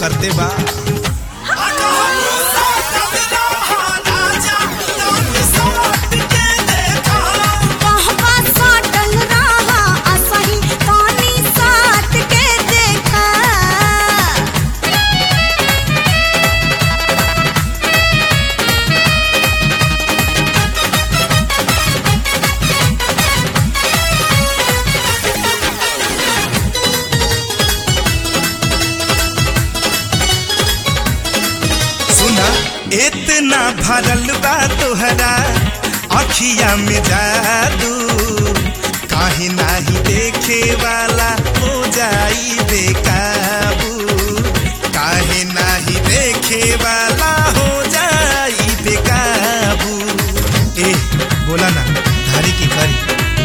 करते बा। इतना भरल बा तोहरा अखिया में जादू, काहे नाही देखे वाला हो जाई बेकाबू, काहे नहीं देखे वाला हो जाई बेकाबू। ए बोला ना धारी की करी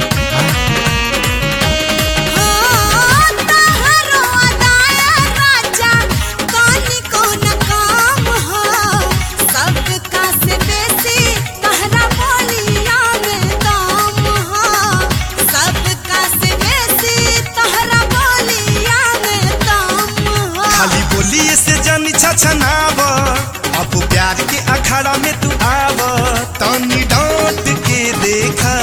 छनाव, अब प्यार के अखाड़ा में तू आव, तनी डांट के देखा।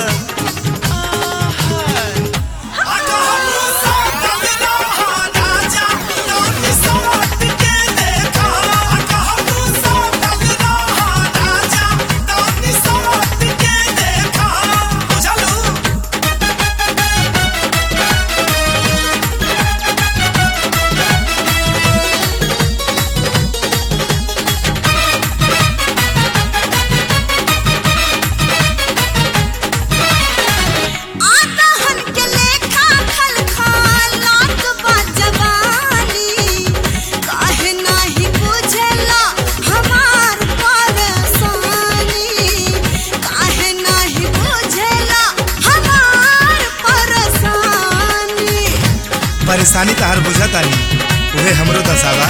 परेशानी तहार बुझतानी उहे हमरो दसावा।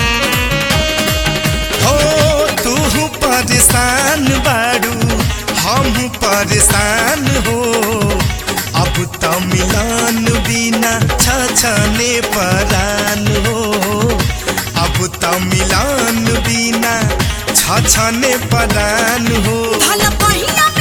हो तू परेशान बाड़ू हम परेशान हो, अब तो मिलन बिना छछने परान हो, अब तो मिलन बिना छछने परान हो।